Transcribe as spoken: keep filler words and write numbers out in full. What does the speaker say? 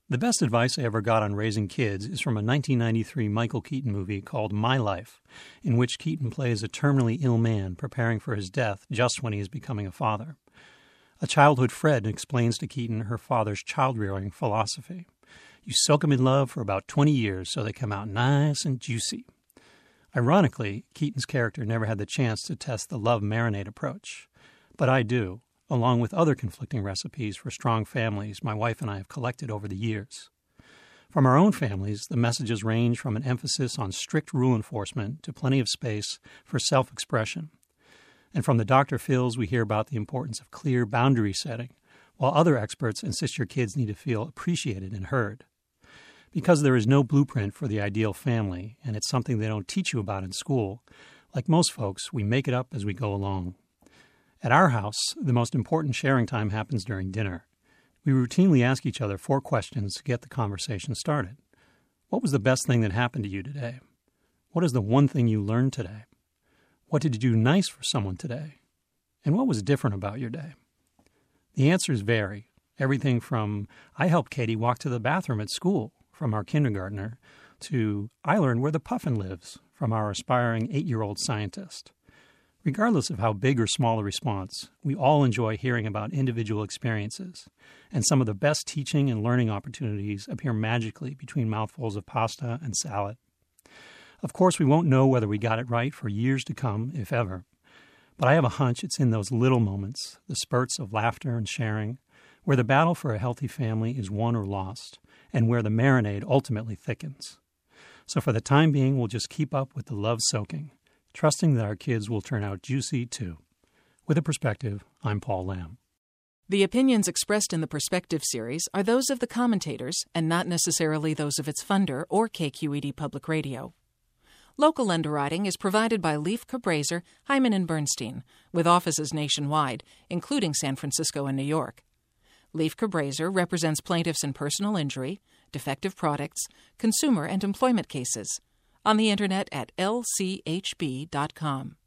The best advice I ever got on raising kids is from a nineteen ninety-three Michael Keaton movie called My Life, in which Keaton plays a terminally ill man preparing for his death just when he is becoming a father. A childhood friend explains to Keaton her father's child-rearing philosophy. You soak them in love for about twenty years so they come out nice and juicy. Ironically, Keaton's character never had the chance to test the love marinade approach. But I do, along with other conflicting recipes for strong families my wife and I have collected over the years. From our own families, the messages range from an emphasis on strict rule enforcement to plenty of space for self-expression. And from the Doctor Phils, we hear about the importance of clear boundary setting, while other experts insist your kids need to feel appreciated and heard. Because there is no blueprint for the ideal family, and it's something they don't teach you about in school, like most folks, we make it up as we go along. At our house, the most important sharing time happens during dinner. We routinely ask each other four questions to get the conversation started. What was the best thing that happened to you today? What is the one thing you learned today? What did you do nice for someone today? And what was different about your day? The answers vary. Everything from, I helped Katie walk to the bathroom at school, from our kindergartner, to, I learned where the puffin lives, from our aspiring eight-year-old scientist. Regardless of how big or small a response, we all enjoy hearing about individual experiences, and some of the best teaching and learning opportunities appear magically between mouthfuls of pasta and salad. Of course, we won't know whether we got it right for years to come, if ever, but I have a hunch it's in those little moments, the spurts of laughter and sharing, where the battle for a healthy family is won or lost, and where the marinade ultimately thickens. So for the time being, we'll just keep up with the love soaking, trusting that our kids will turn out juicy, too. With a Perspective, I'm Paul Lamb. The opinions expressed in the Perspective series are those of the commentators and not necessarily those of its funder or K Q E D Public Radio. Local underwriting is provided by Leif Cabraser, Hyman and Bernstein, with offices nationwide, including San Francisco and New York. Leif Cabraser represents plaintiffs in personal injury, defective products, consumer and employment cases. On the Internet at L C H B dot com.